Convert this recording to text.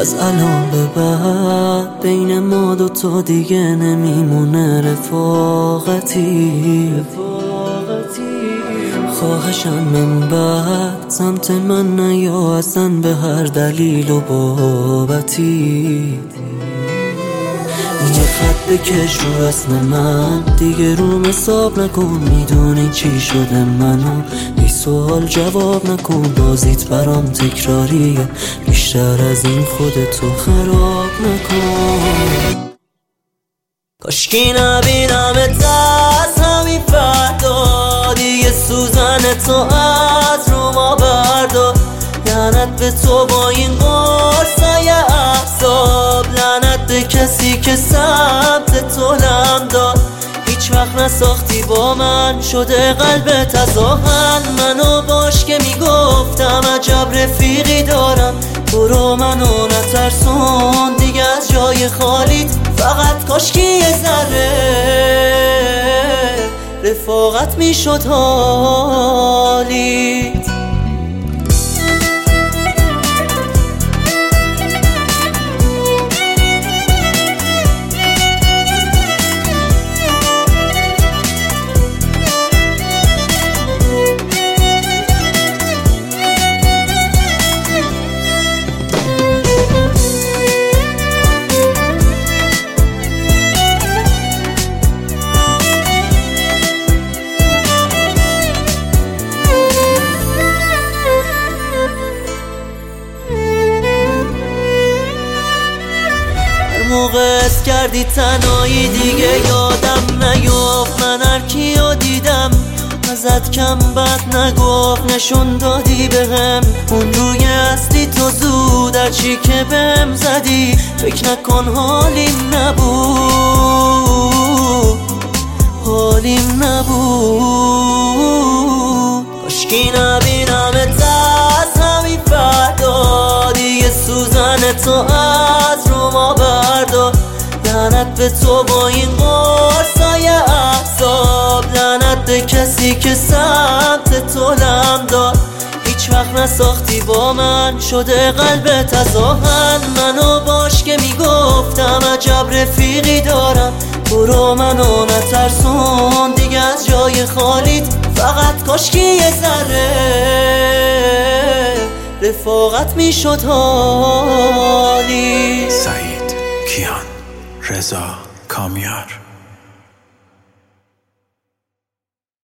از الان به بعد بین ما دوتا دیگه نمیمونه رفاقتی. خواهشم من بعد سمت من نیا اصلا به هر دلیل و بابتی. یه خط بکش رو اسم من دیگه روم حساب نکن، میدونی چی شده منو بی سوال جواب نکن. بازیت برام تکراریه، بیشتر از این خودتو خراب نکن. کاشکی نبینمت از همین فردا، دیگه سوزن تو از رو ما بردار. لعنت به تو با این قرصای احساب، لعنت به کسی که سمت تو لم داد. هیچ وقت نساختی با من، شده قلبت از آهن. منو باش که میگفتم عجب رفیقی دارم. برو منو نترسون دیگه از جای خالیت، فقط کاشکی یه ذره رفاقت میشد حالیت. موقع اس کردی تنهایی دیگه یادم نیفت. من هر کیو دیدم ازت کم بد نگفت، نشون دادی بهم اون روی اصلی تو زود. هرچی که بهم زدی فکر نکن حالیم نبود، حالیم نبود. کاشکی نبینمت از همین فردا، دیگه سوزن تو از رو ما بردار. لعنت به تو با این قرصای احساب، لعنت به کسی که سمت تو لم داد. هیچ وقت نساختی با من، شده قلبت از آهن. منو باش که میگفتم عجب رفیقی دارم. برو منو نترسون دیگه از جای خالیت، فقط کاشکی یه ذره رفاقت میشد حالی. سعید، کیان، رضا، کامیار.